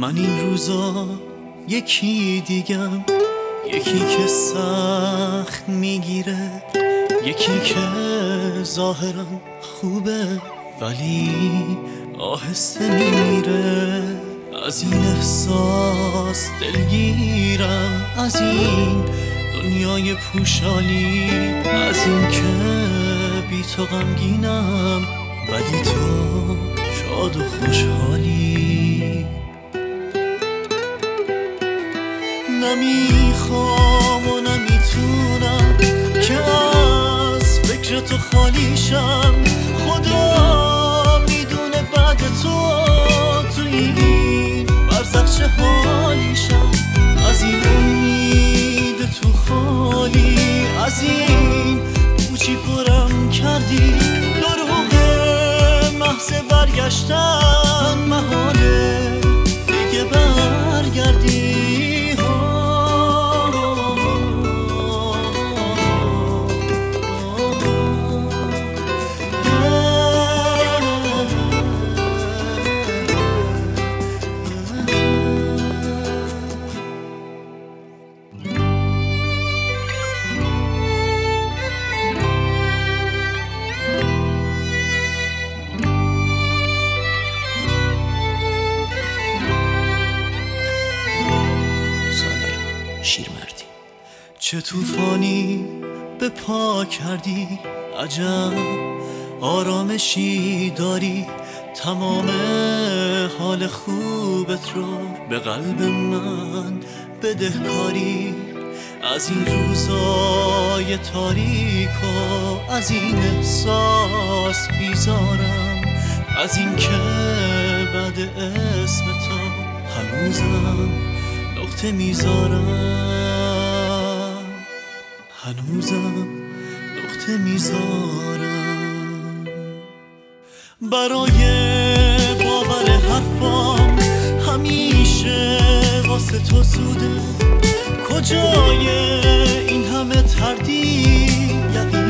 من این روزا یکی دیگم، یکی که سخت میگیره، یکی که ظاهرا خوبه ولی آهسته میره. از این احساس دلگیرم، از این دنیای پوشالی، از این که بی تو غمگینم ولی تو شاد و خوشحالی. نمیخوام و نمیتونم که از فکر تو خالیشم، خدا میدونه بعد تو این برزخ چه حالیشم. از این امید تو خالی، از این پوچی پرم کردی، دروغ محض برگشتن محاله دیگه برگردی. چه طوفانی به پا کردی، عجب آرامشی داری، تمام حال خوبت رو به قلب من بدهکاری. از این روزای تاریک و از این احساس بیزارم، از این که بعد اسم تو هنوزم نقطه میذارم، هنوزم نقطه میذارم. برای باور حرفام همیشه واسه تو زوده، کجای این همه تردید